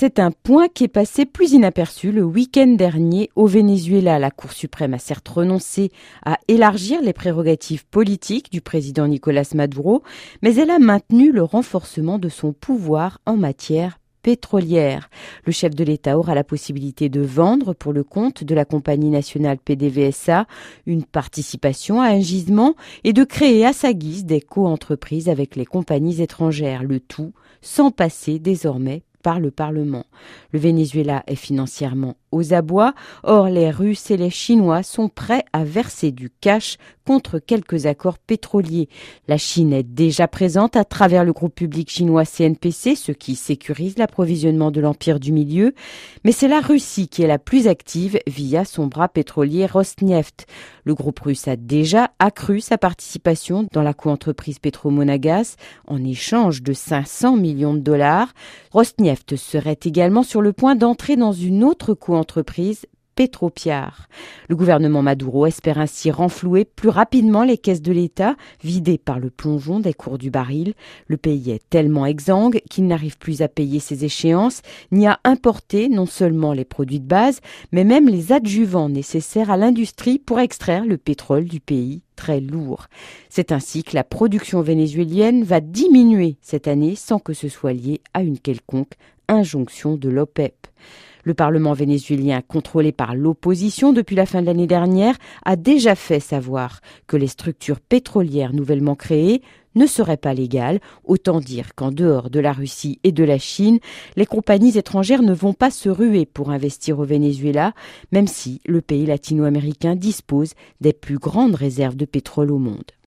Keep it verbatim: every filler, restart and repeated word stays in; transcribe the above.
C'est un point qui est passé plus inaperçu le week-end dernier au Venezuela. La Cour suprême a certes renoncé à élargir les prérogatives politiques du président Nicolás Maduro, mais elle a maintenu le renforcement de son pouvoir en matière pétrolière. Le chef de l'État aura la possibilité de vendre pour le compte de la compagnie nationale P D V S A une participation à un gisement et de créer à sa guise des co-entreprises avec les compagnies étrangères, le tout sans passer désormais par le Parlement. Le Venezuela est financièrement aux abois, or les Russes et les Chinois sont prêts à verser du cash contre quelques accords pétroliers. La Chine est déjà présente à travers le groupe public chinois C N P C, ce qui sécurise l'approvisionnement de l'Empire du Milieu, mais c'est la Russie qui est la plus active via son bras pétrolier Rosneft. Le groupe russe a déjà accru sa participation dans la coentreprise Petromonagas en échange de cinq cents millions de dollars. Rosneft serait également sur le point d'entrer dans une autre coentreprise, Petropiar. Le gouvernement Maduro espère ainsi renflouer plus rapidement les caisses de l'État, vidées par le plongeon des cours du baril. Le pays est tellement exsangue qu'il n'arrive plus à payer ses échéances, ni à importer non seulement les produits de base, mais même les adjuvants nécessaires à l'industrie pour extraire le pétrole du pays, très lourd. C'est ainsi que la production vénézuélienne va diminuer cette année sans que ce soit lié à une quelconque injonction de l'OPEP. Le Parlement vénézuélien, contrôlé par l'opposition depuis la fin de l'année dernière, a déjà fait savoir que les structures pétrolières nouvellement créées ne seraient pas légales. Autant dire qu'en dehors de la Russie et de la Chine, les compagnies étrangères ne vont pas se ruer pour investir au Venezuela, même si le pays latino-américain dispose des plus grandes réserves de pétrole au monde.